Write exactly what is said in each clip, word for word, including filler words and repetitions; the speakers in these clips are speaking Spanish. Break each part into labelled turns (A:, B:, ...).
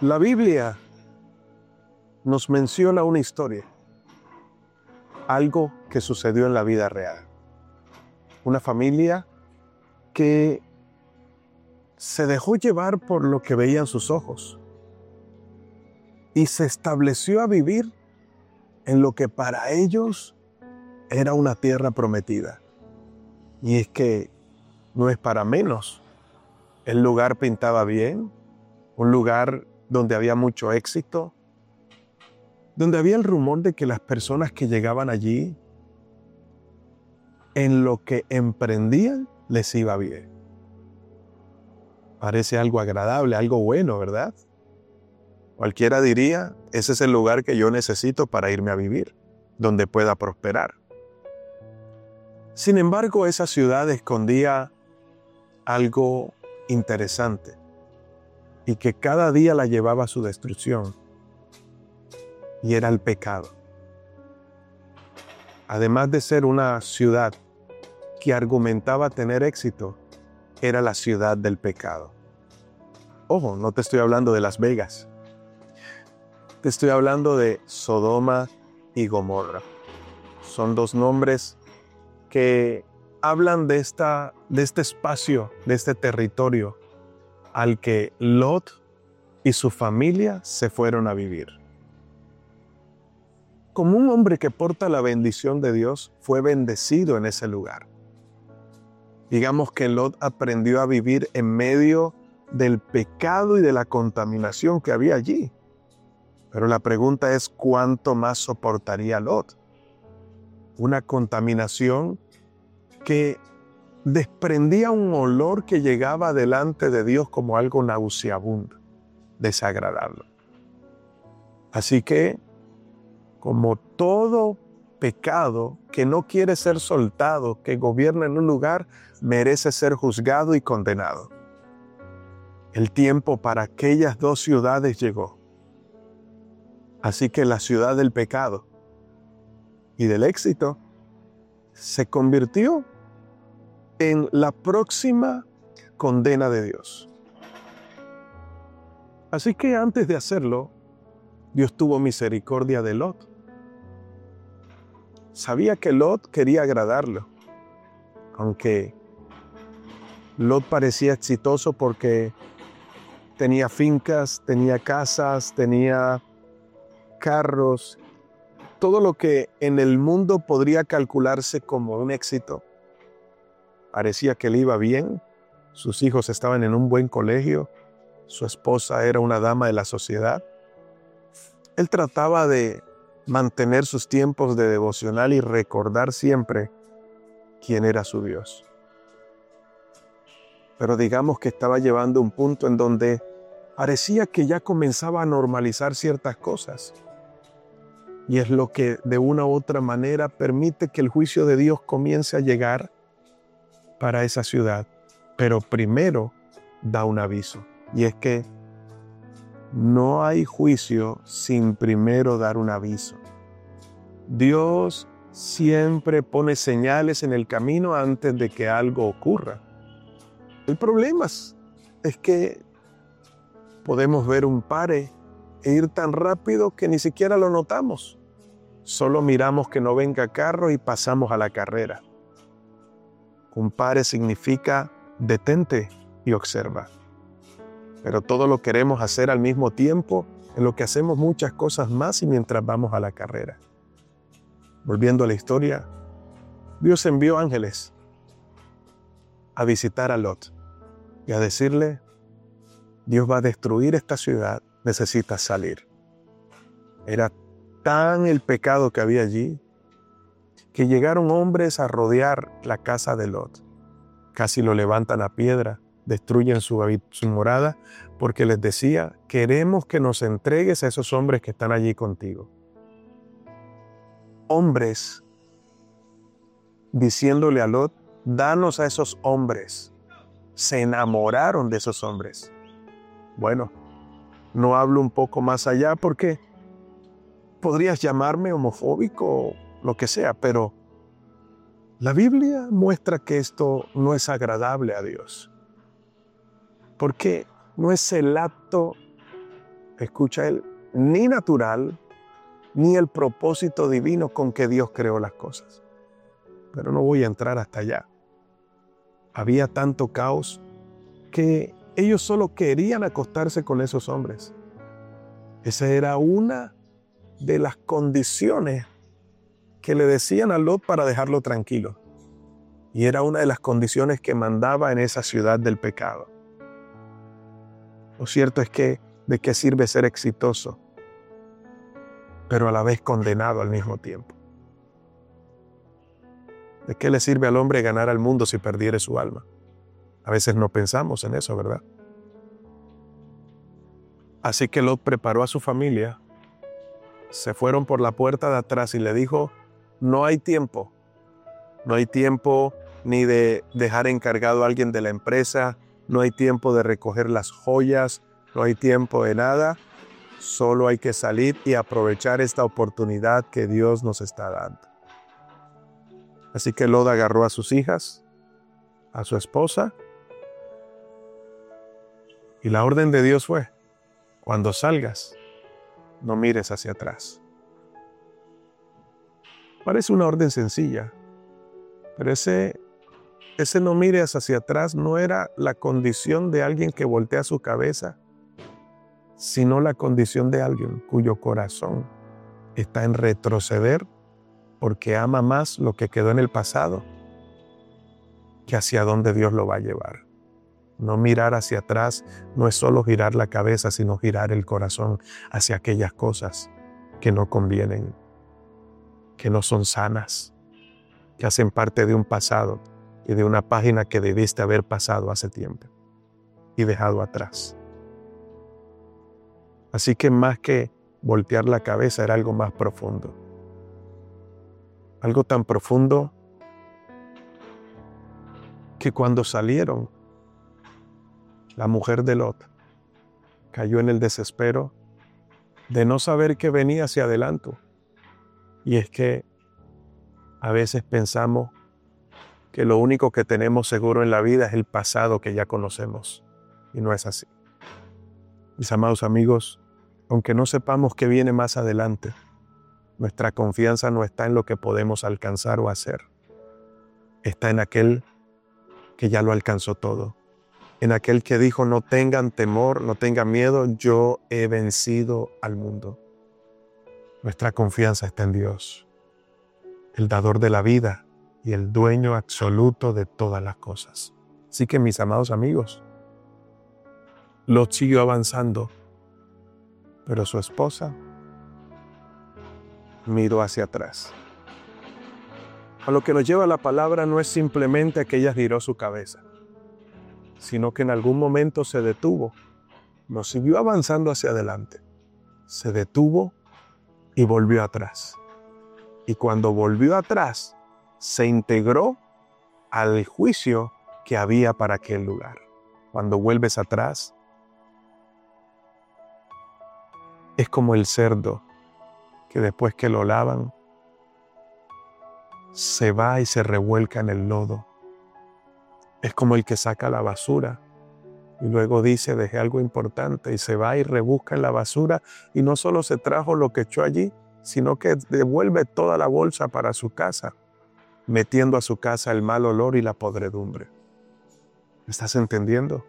A: La Biblia nos menciona una historia, algo que sucedió en la vida real. Una familia que se dejó llevar por lo que veían sus ojos y se estableció a vivir en lo que para ellos era una tierra prometida. Y es que no es para menos. El lugar pintaba bien, un lugar donde había mucho éxito, donde había el rumor de que las personas que llegaban allí, en lo que emprendían, les iba bien. Parece algo agradable, algo bueno, ¿verdad? Cualquiera diría, ese es el lugar que yo necesito para irme a vivir, donde pueda prosperar. Sin embargo, esa ciudad escondía algo interesante y que cada día la llevaba a su destrucción, y era el pecado. Además de ser una ciudad que argumentaba tener éxito, era la ciudad del pecado. Ojo, no te estoy hablando de Las Vegas. Te estoy hablando de Sodoma y Gomorra. Son dos nombres que hablan de, esta, de este espacio, de este territorio al que Lot y su familia se fueron a vivir. Como un hombre que porta la bendición de Dios, fue bendecido en ese lugar. Digamos que Lot aprendió a vivir en medio del pecado y de la contaminación que había allí. Pero la pregunta es, ¿cuánto más soportaría Lot? Una contaminación que desprendía un olor que llegaba delante de Dios como algo nauseabundo, desagradable. Así que, como todo pecado que no quiere ser soltado, que gobierna en un lugar, merece ser juzgado y condenado. El tiempo para aquellas dos ciudades llegó. Así que la ciudad del pecado y del éxito se convirtió en la próxima condena de Dios. Así que antes de hacerlo, Dios tuvo misericordia de Lot. Sabía que Lot quería agradarlo, aunque Lot parecía exitoso porque tenía fincas, tenía casas, tenía carros, todo lo que en el mundo podría calcularse como un éxito. Parecía que le iba bien, sus hijos estaban en un buen colegio, su esposa era una dama de la sociedad. Él trataba de mantener sus tiempos de devocional y recordar siempre quién era su Dios. Pero digamos que estaba llevando un punto en donde parecía que ya comenzaba a normalizar ciertas cosas. Y es lo que de una u otra manera permite que el juicio de Dios comience a llegar para esa ciudad. Pero primero da un aviso. Y es que no hay juicio sin primero dar un aviso. Dios siempre pone señales en el camino antes de que algo ocurra. El problema es que podemos ver un pare e ir tan rápido que ni siquiera lo notamos. Solo miramos que no venga carro y pasamos a la carrera. Un pare significa detente y observa. Pero todo lo queremos hacer al mismo tiempo, en lo que hacemos muchas cosas más y mientras vamos a la carrera. Volviendo a la historia, Dios envió ángeles a visitar a Lot y a decirle, Dios va a destruir esta ciudad, necesitas salir. Era tan el pecado que había allí, que llegaron hombres a rodear la casa de Lot. Casi lo levantan a piedra, destruyen su, su morada, porque les decía, queremos que nos entregues a esos hombres que están allí contigo. Hombres diciéndole a Lot, danos a esos hombres. Se enamoraron de esos hombres. Bueno, no hablo un poco más allá porque podrías llamarme homofóbico o lo que sea, pero la Biblia muestra que esto no es agradable a Dios. Porque no es el acto escucha él, ni natural, ni el propósito divino con que Dios creó las cosas. Pero no voy a entrar hasta allá. Había tanto caos que ellos solo querían acostarse con esos hombres. Esa era una de las condiciones que le decían a Lot para dejarlo tranquilo. Y era una de las condiciones que mandaba en esa ciudad del pecado. Lo cierto es que, ¿de qué sirve ser exitoso, pero a la vez condenado al mismo tiempo? ¿De qué le sirve al hombre ganar al mundo si perdiere su alma? A veces no pensamos en eso, ¿verdad? Así que Lot preparó a su familia, se fueron por la puerta de atrás y le dijo, no hay tiempo, no hay tiempo ni de dejar encargado a alguien de la empresa, no hay tiempo de recoger las joyas, no hay tiempo de nada, solo hay que salir y aprovechar esta oportunidad que Dios nos está dando. Así que Lot agarró a sus hijas, a su esposa, y la orden de Dios fue, cuando salgas, no mires hacia atrás. Parece una orden sencilla, pero ese, ese no mires hacia atrás no era la condición de alguien que voltea su cabeza, sino la condición de alguien cuyo corazón está en retroceder porque ama más lo que quedó en el pasado que hacia dónde Dios lo va a llevar. No mirar hacia atrás no es solo girar la cabeza, sino girar el corazón hacia aquellas cosas que no convienen, que no son sanas, que hacen parte de un pasado y de una página que debiste haber pasado hace tiempo y dejado atrás. Así que más que voltear la cabeza era algo más profundo. Algo tan profundo que cuando salieron, la mujer de Lot cayó en el desespero de no saber qué venía hacia adelante. Y es que a veces pensamos que lo único que tenemos seguro en la vida es el pasado que ya conocemos. Y no es así. Mis amados amigos, aunque no sepamos qué viene más adelante, nuestra confianza no está en lo que podemos alcanzar o hacer. Está en aquel que ya lo alcanzó todo. En aquel que dijo, no tengan temor, no tengan miedo, yo he vencido al mundo. Nuestra confianza está en Dios, el dador de la vida y el dueño absoluto de todas las cosas. Así que, mis amados amigos, Lot siguió avanzando, pero su esposa miró hacia atrás. A lo que nos lleva la palabra no es simplemente a que ella giró su cabeza, sino que en algún momento se detuvo, no siguió avanzando hacia adelante, se detuvo y volvió atrás. Y cuando volvió atrás, se integró al juicio que había para aquel lugar. Cuando vuelves atrás, es como el cerdo que después que lo lavan, se va y se revuelca en el lodo. Es como el que saca la basura y luego dice, dejé algo importante, y se va y rebusca en la basura y no solo se trajo lo que echó allí, sino que devuelve toda la bolsa para su casa, metiendo a su casa el mal olor y la podredumbre. ¿Estás entendiendo?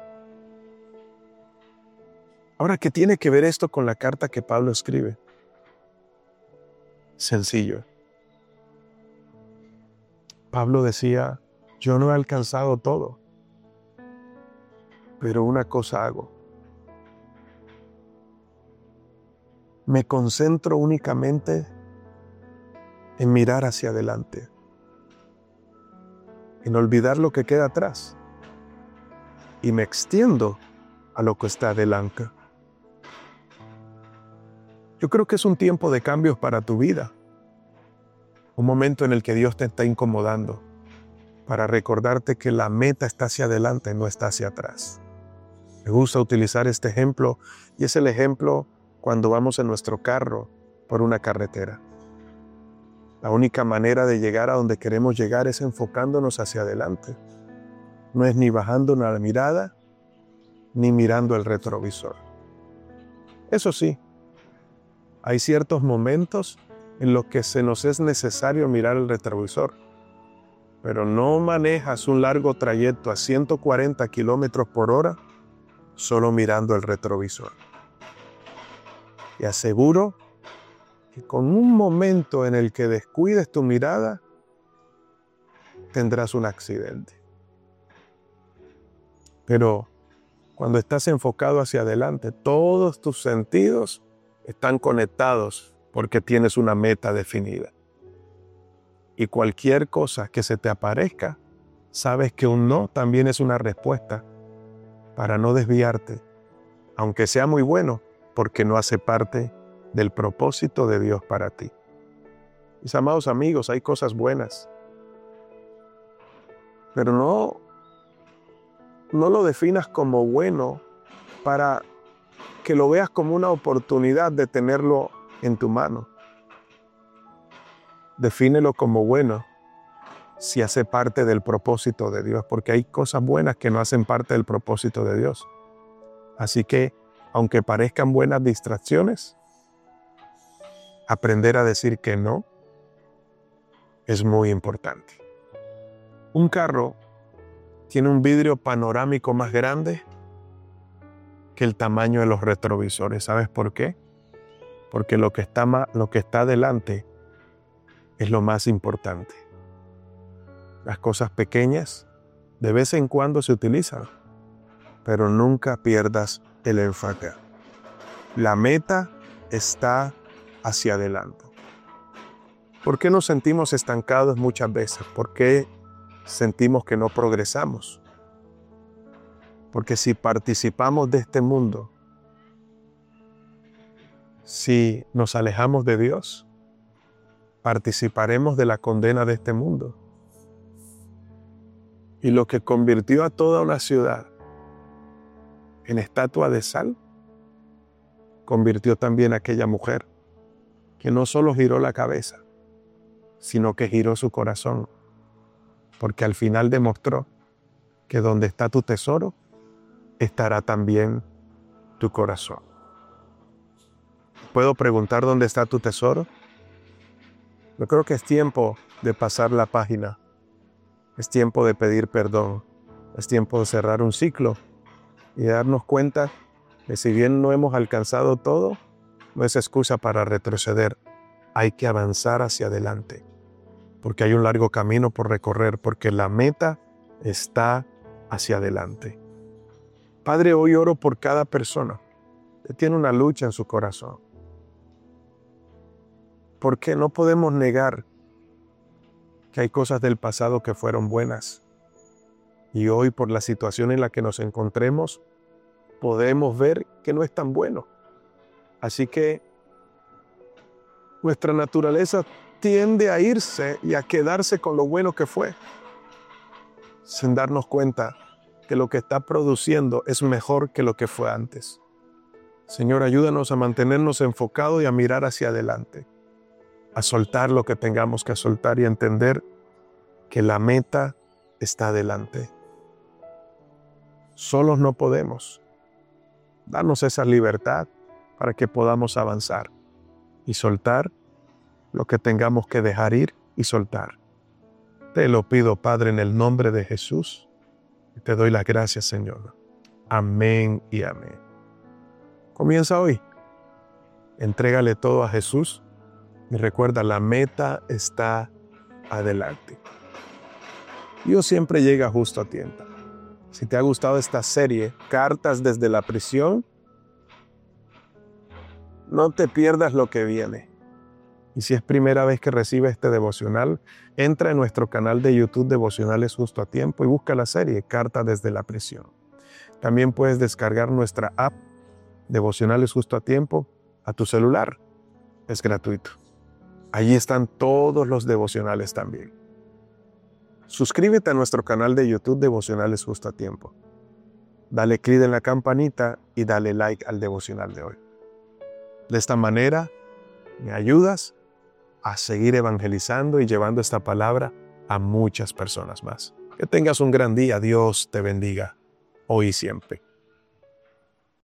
A: Ahora, ¿qué tiene que ver esto con la carta que Pablo escribe? Sencillo. Pablo decía, yo no he alcanzado todo, pero una cosa hago. Me concentro únicamente en mirar hacia adelante, en olvidar lo que queda atrás, y me extiendo a lo que está adelante. Yo creo que es un tiempo de cambios para tu vida, un momento en el que Dios te está incomodando para recordarte que la meta está hacia adelante, no está hacia atrás. Me gusta utilizar este ejemplo, y es el ejemplo cuando vamos en nuestro carro por una carretera. La única manera de llegar a donde queremos llegar es enfocándonos hacia adelante. No es ni bajando la mirada, ni mirando el retrovisor. Eso sí, hay ciertos momentos en los que se nos es necesario mirar el retrovisor, pero no manejas un largo trayecto a ciento cuarenta kilómetros por hora solo mirando el retrovisor. Y aseguro que con un momento en el que descuides tu mirada, tendrás un accidente. Pero cuando estás enfocado hacia adelante, todos tus sentidos están conectados porque tienes una meta definida. Y cualquier cosa que se te aparezca, sabes que un no también es una respuesta para no desviarte, aunque sea muy bueno, porque no hace parte del propósito de Dios para ti. Mis amados amigos, hay cosas buenas, pero no, no lo definas como bueno para que lo veas como una oportunidad de tenerlo en tu mano. Defínelo como bueno si hace parte del propósito de Dios, porque hay cosas buenas que no hacen parte del propósito de Dios. Así que, aunque parezcan buenas distracciones, aprender a decir que no es muy importante. Un carro tiene un vidrio panorámico más grande que el tamaño de los retrovisores. ¿Sabes por qué? Porque lo que está, ma- lo que está delante es lo más importante. Las cosas pequeñas de vez en cuando se utilizan, pero nunca pierdas el enfoque. La meta está hacia adelante. ¿Por qué nos sentimos estancados muchas veces? ¿Por qué sentimos que no progresamos? Porque si participamos de este mundo, si nos alejamos de Dios, participaremos de la condena de este mundo. Y lo que convirtió a toda una ciudad en estatua de sal, convirtió también a aquella mujer que no solo giró la cabeza, sino que giró su corazón, porque al final demostró que donde está tu tesoro, estará también tu corazón. ¿Puedo preguntar dónde está tu tesoro? Yo creo que es tiempo de pasar la página. Es tiempo de pedir perdón. Es tiempo de cerrar un ciclo y de darnos cuenta que si bien no hemos alcanzado todo, no es excusa para retroceder. Hay que avanzar hacia adelante, porque hay un largo camino por recorrer, porque la meta está hacia adelante. Padre, hoy oro por cada persona que tiene una lucha en su corazón, porque no podemos negar que hay cosas del pasado que fueron buenas. Y hoy, por la situación en la que nos encontremos, podemos ver que no es tan bueno. Así que nuestra naturaleza tiende a irse y a quedarse con lo bueno que fue, sin darnos cuenta que lo que está produciendo es mejor que lo que fue antes. Señor, ayúdanos a mantenernos enfocados y a mirar hacia adelante, a soltar lo que tengamos que soltar y a entender que la meta está adelante. Solos no podemos. Danos esa libertad para que podamos avanzar y soltar lo que tengamos que dejar ir y soltar. Te lo pido, Padre, en el nombre de Jesús. Y te doy las gracias, Señor. Amén y amén. Comienza hoy. Entrégale todo a Jesús y recuerda, la meta está adelante. Dios siempre llega justo a tiempo. Si te ha gustado esta serie, Cartas desde la prisión, no te pierdas lo que viene. Y si es primera vez que recibes este devocional, entra en nuestro canal de YouTube Devocionales Justo a Tiempo y busca la serie Cartas desde la prisión. También puedes descargar nuestra app Devocionales Justo a Tiempo a tu celular. Es gratuito. Allí están todos los devocionales también. Suscríbete a nuestro canal de YouTube Devocionales Justo a Tiempo. Dale clic en la campanita y dale like al devocional de hoy. De esta manera, me ayudas a seguir evangelizando y llevando esta palabra a muchas personas más. Que tengas un gran día. Dios te bendiga hoy y siempre.